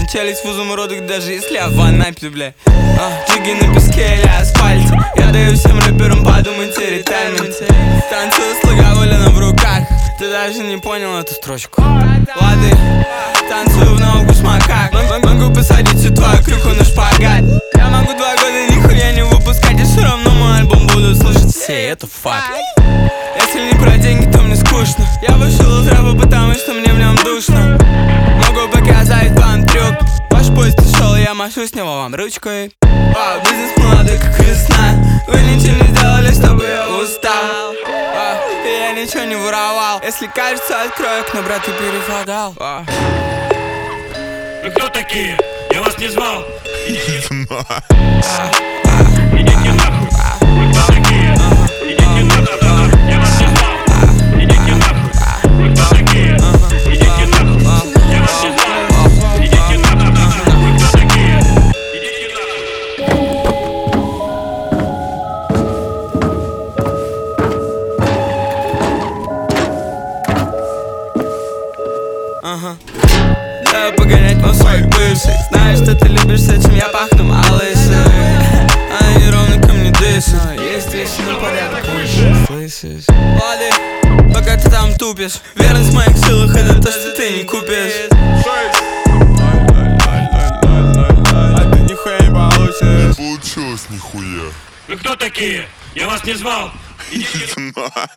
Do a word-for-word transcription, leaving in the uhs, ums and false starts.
Челюсть в изумрудах, даже если я в Анапе, бля. а, Джиги на песке или асфальте. Я даю всем рэперам подумать и ретаймент. Танцую с логоволином в руках. Ты даже не понял эту строчку. Лады, танцую в ногу с макак. Могу посадить всю твою крюху на шпагат. Я могу два года нихуя не выпускать, и все равно мой альбом будут слушать все, это факт. Если не про деньги, то мне скучно. Я вышел из рэпа, потому что мне в нем душно. Могу показать вам трюк. Ваш поезд ушел, я машу с него вам ручкой. а, Бизнес молодой, как весна. Вы ничего не сделали, чтобы я устал. а, И я ничего не воровал. Если кажется, открою окно, брат, ты перефагал. а. Вы кто такие? Я вас не звал. Идите нахуй. Вы кто такие? Идите нахуй. Я вас не звал. Идите нахуй. Вы кто такие? Идите нахуй. Я вас не звал. Идите нахуй. Вы кто такие? Идите нахуй. Ага. Давай погонять мой своих бывших. Знаешь, что ты любишь, с этим я пахну малышей. Они ровно ко мне дышат. Есть вещи на порядок выше. Слышишь? Лады, пока ты там тупишь. Верность в моих силах, это то, что ты не купишь. А ты нихуя не получишь. Получилось нихуя. Вы кто такие? Я вас не звал. Идите